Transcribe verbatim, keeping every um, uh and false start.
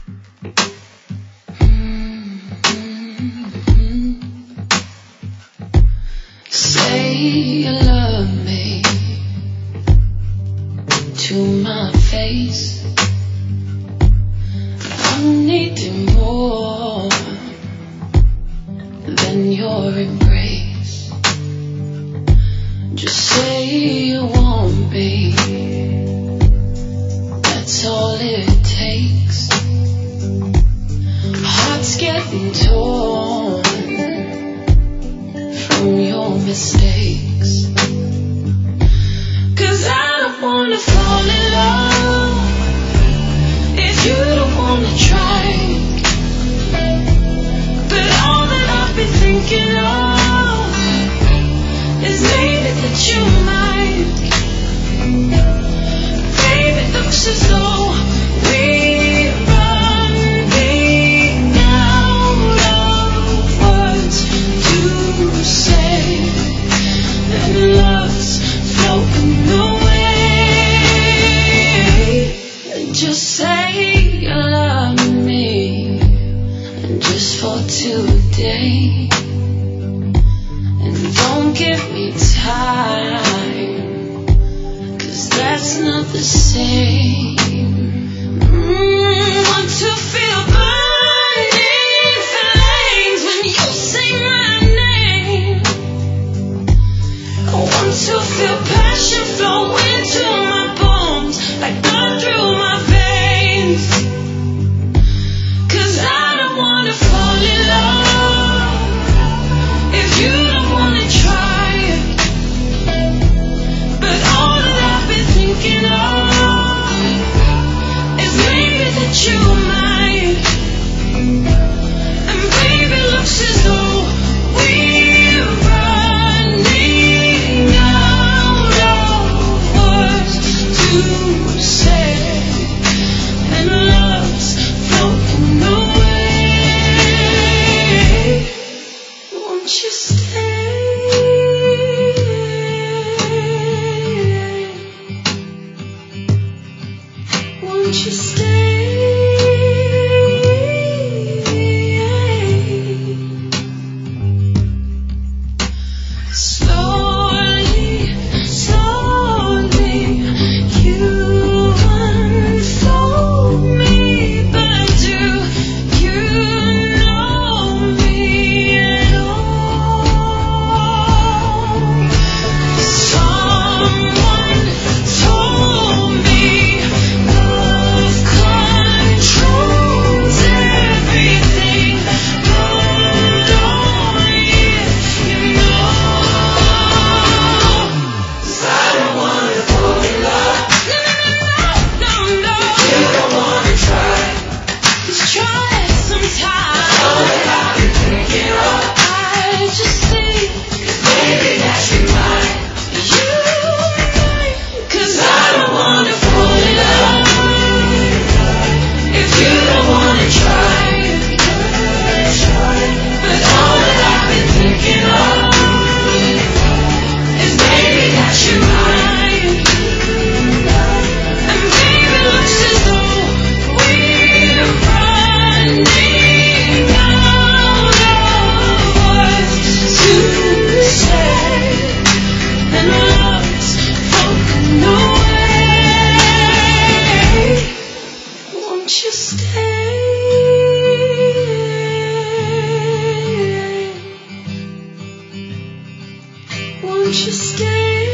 Say you love me to my face. I'm needing more than your embrace. Just say you want me, that's all it takes. Heart's getting torn from your mistakes. Cause I don't wanna fall in love if you don't wanna try. But all that I've been thinking of is maybe that you might. Babe, it looks as though we're running out of words to say, and love's floating away. Just say you love me, and just for today. And don't give me time, cause that's not the same. Mm, want to feel burning flames when you say my name. I want to feel passion flow into my bones, like blood through my veins. Cause I don't wanna fall in love if you don't wanna try. But all that I've been thinking of is maybe that you might. And baby, looks as though we're running out of words to say, and love's floating away. Won't you stay? Won't you stay? Slowly, slowly, you unfold me, but do you know me at all? Someone told me love controls everything, but only if you know. 'Cause I don't wanna fall in love. No, no, no, no. You don't wanna try. Just try it sometime. All that I've been thinking of, I just think maybe that you might. You might. 'Cause I don't wanna fall in love if you don't wanna try. But all that I've been thinking of is maybe that you might. And baby, looks as though we're running out of words to say, and love's floating away. Won't you stay? Won't you stay?